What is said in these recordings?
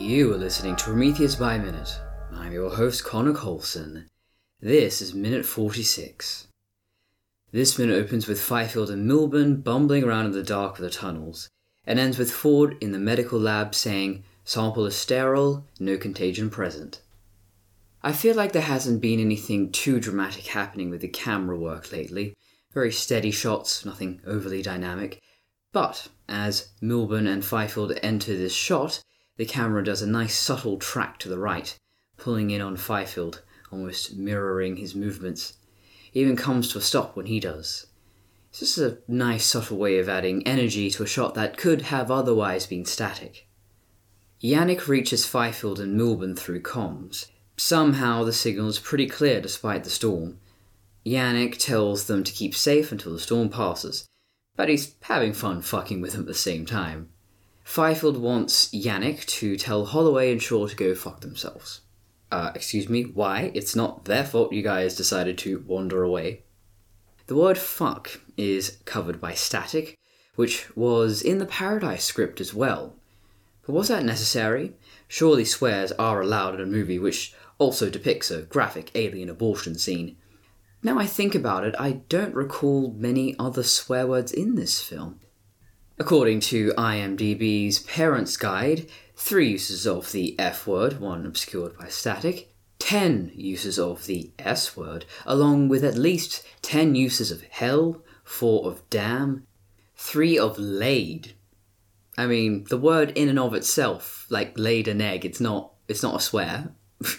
You are listening to Prometheus by Minute. I'm your host, Connor Colson. This is Minute 46. This minute opens with Fifield and Milburn bumbling around in the dark of the tunnels, and ends with Ford in the medical lab saying, "Sample is sterile, no contagion present." I feel like there hasn't been anything too dramatic happening with the camera work lately. Very steady shots, nothing overly dynamic. But as Milburn and Fifield enter this shot, the camera does a nice subtle track to the right, pulling in on Fifield, almost mirroring his movements. It even comes to a stop when he does. It's just a nice subtle way of adding energy to a shot that could have otherwise been static. Yannick reaches Fifield and Milburn through comms. Somehow the signal is pretty clear despite the storm. Yannick tells them to keep safe until the storm passes, but he's having fun fucking with them at the same time. Fifield wants Yannick to tell Holloway and Shaw to go fuck themselves. Excuse me, why? It's not their fault you guys decided to wander away. The word fuck is covered by static, which was in the Paradise script as well. But was that necessary? Surely swears are allowed in a movie which also depicts a graphic alien abortion scene. Now I think about it, I don't recall many other swear words in this film. According to IMDb's Parents Guide, 3 uses of the F word, 1 obscured by static, 10 uses of the S word, along with at least 10 uses of hell, 4 of damn, 3 of laid. I mean, the word in and of itself, like laid an egg, it's not a swear.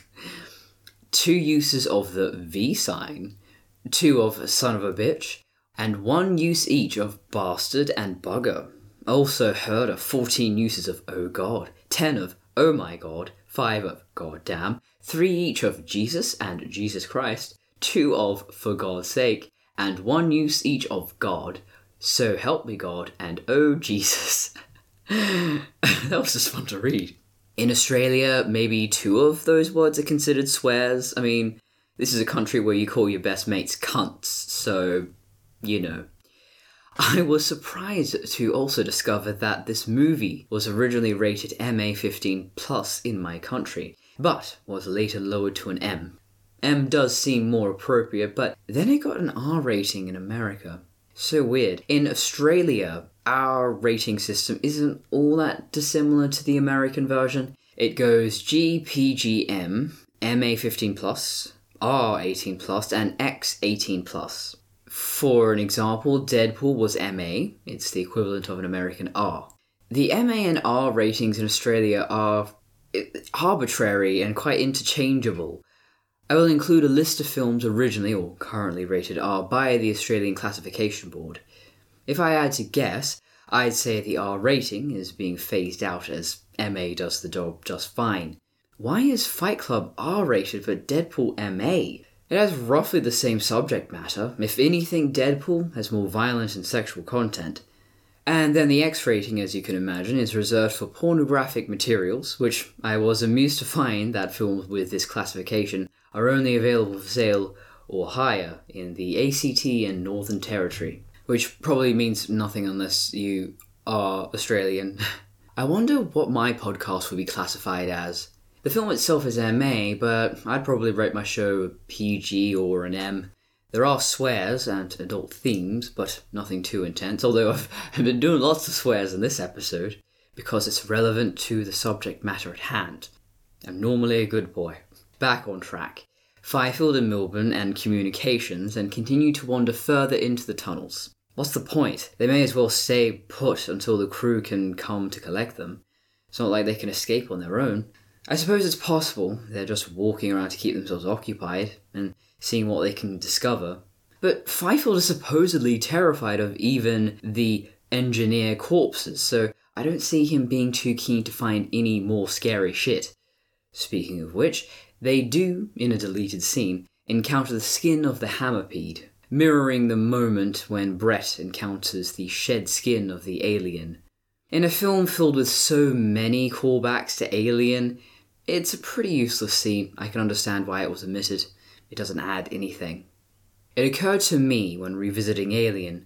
2 uses of the V sign, 2 of son of a bitch, and 1 use each of bastard and bugger. Also heard of 14 uses of oh god, 10 of oh my god, 5 of goddamn, 3 each of Jesus and Jesus Christ, 2 of for God's sake, and 1 use each of God, so help me God, and oh Jesus. That was just fun to read. In Australia, maybe 2 of those words are considered swears. I mean, this is a country where you call your best mates cunts, so, you know. I was surprised to also discover that this movie was originally rated MA15+ in my country, but was later lowered to an M. M does seem more appropriate, but then it got an R rating in America. So weird. In Australia, our rating system isn't all that dissimilar to the American version. It goes G, PG, M, MA15+, R18+, and X18+. For an example, Deadpool was MA, it's the equivalent of an American R. The MA and R ratings in Australia are arbitrary and quite interchangeable. I will include a list of films originally or currently rated R by the Australian Classification Board. If I had to guess, I'd say the R rating is being phased out as MA does the job just fine. Why is Fight Club R rated but Deadpool MA? It has roughly the same subject matter. If anything, Deadpool has more violent and sexual content. And then the X rating, as you can imagine, is reserved for pornographic materials, which I was amused to find that films with this classification are only available for sale or hire in the ACT and Northern Territory, which probably means nothing unless you are Australian. I wonder what my podcast would be classified as. The film itself is MA, but I'd probably rate my show a PG or an M. There are swears and adult themes, but nothing too intense, although I've been doing lots of swears in this episode, because it's relevant to the subject matter at hand. I'm normally a good boy. Back on track. Fifield and Milburn and communications and continue to wander further into the tunnels. What's the point? They may as well stay put until the crew can come to collect them. It's not like they can escape on their own. I suppose it's possible they're just walking around to keep themselves occupied and seeing what they can discover. But Fifield is supposedly terrified of even the engineer corpses, so I don't see him being too keen to find any more scary shit. Speaking of which, they do, in a deleted scene, encounter the skin of the Hammerpede, mirroring the moment when Brett encounters the shed skin of the alien. In a film filled with so many callbacks to Alien, it's a pretty useless scene. I can understand why it was omitted. It doesn't add anything. It occurred to me when revisiting Alien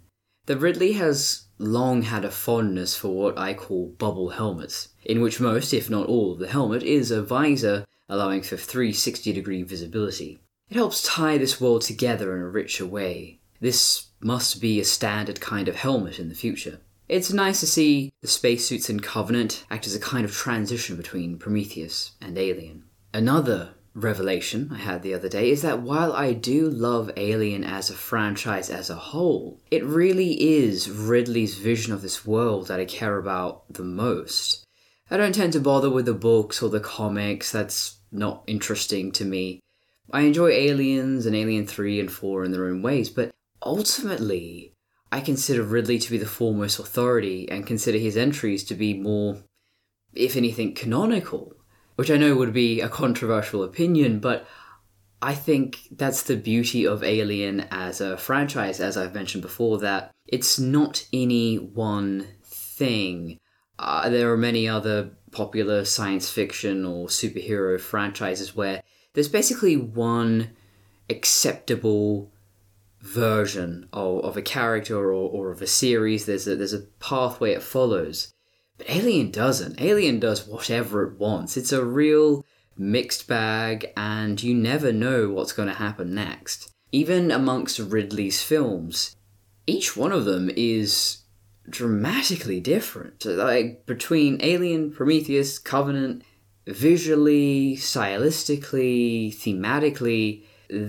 that Ridley has long had a fondness for what I call bubble helmets, in which most, if not all, of the helmet is a visor allowing for 360-degree visibility. It helps tie this world together in a richer way. This must be a standard kind of helmet in the future. It's nice to see the spacesuits in Covenant act as a kind of transition between Prometheus and Alien. Another revelation I had the other day is that while I do love Alien as a franchise as a whole, it really is Ridley's vision of this world that I care about the most. I don't tend to bother with the books or the comics, that's not interesting to me. I enjoy Aliens and Alien 3 and 4 in their own ways, but ultimately, I consider Ridley to be the foremost authority and consider his entries to be more, if anything, canonical, which I know would be a controversial opinion, but I think that's the beauty of Alien as a franchise, as I've mentioned before, that it's not any one thing. There are many other popular science fiction or superhero franchises where there's basically one acceptable version of a character or of a series. There's a pathway it follows. But Alien doesn't. Alien does whatever it wants. It's a real mixed bag, and you never know what's going to happen next. Even amongst Ridley's films, each one of them is dramatically different. Like, between Alien, Prometheus, Covenant, visually, stylistically, thematically,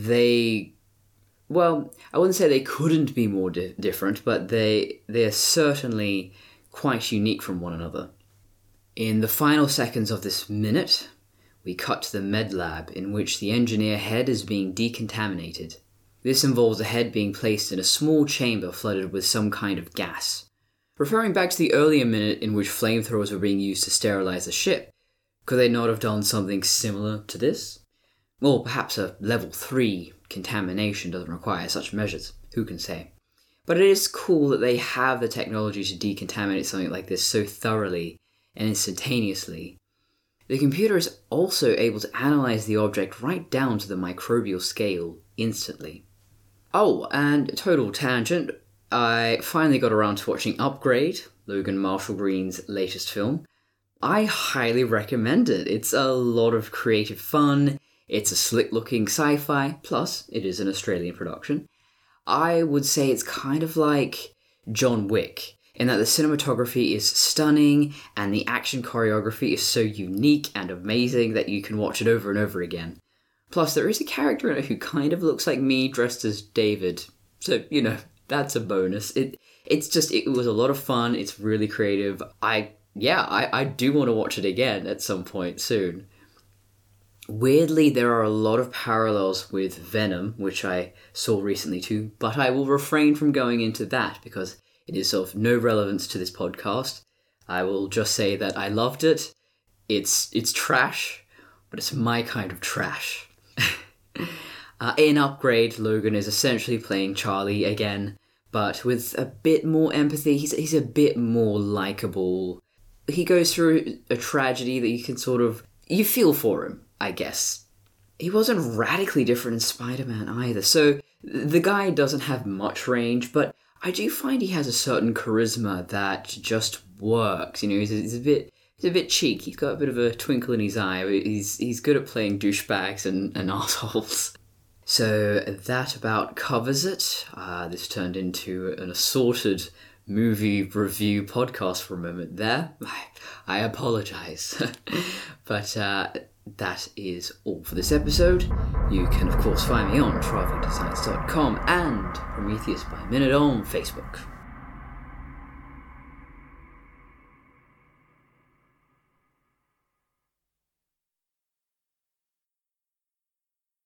well, I wouldn't say they couldn't be more different, but they're certainly quite unique from one another. In the final seconds of this minute, we cut to the med lab in which the engineer head is being decontaminated. This involves the head being placed in a small chamber flooded with some kind of gas. Referring back to the earlier minute in which flamethrowers were being used to sterilize the ship, could they not have done something similar to this? Or perhaps a level 3 contamination doesn't require such measures, who can say? But it is cool that they have the technology to decontaminate something like this so thoroughly and instantaneously. The computer is also able to analyze the object right down to the microbial scale instantly. Oh, and total tangent, I finally got around to watching Upgrade, Logan Marshall Green's latest film. I highly recommend it. It's a lot of creative fun, it's a slick-looking sci-fi, plus it is an Australian production. I would say it's kind of like John Wick, in that the cinematography is stunning and the action choreography is so unique and amazing that you can watch it over and over again. Plus, there is a character in it who kind of looks like me dressed as David, so, that's a bonus. It was a lot of fun, it's really creative. I do want to watch it again at some point soon. Weirdly, there are a lot of parallels with Venom, which I saw recently too, but I will refrain from going into that because it is of no relevance to this podcast. I will just say that I loved it. It's trash, but it's my kind of trash. In Upgrade, Logan is essentially playing Charlie again, but with a bit more empathy. He's a bit more likable. He goes through a tragedy that you can you feel for him, I guess. He wasn't radically different in Spider-Man either, so the guy doesn't have much range, but I do find he has a certain charisma that just works. He's a bit cheeky. He's got a bit of a twinkle in his eye. He's good at playing douchebags and assholes. So that about covers it. This turned into an assorted movie review podcast for a moment there. I apologize. But that is all for this episode. You can of course find me on traveldesigns.com and Prometheus by Minute on Facebook.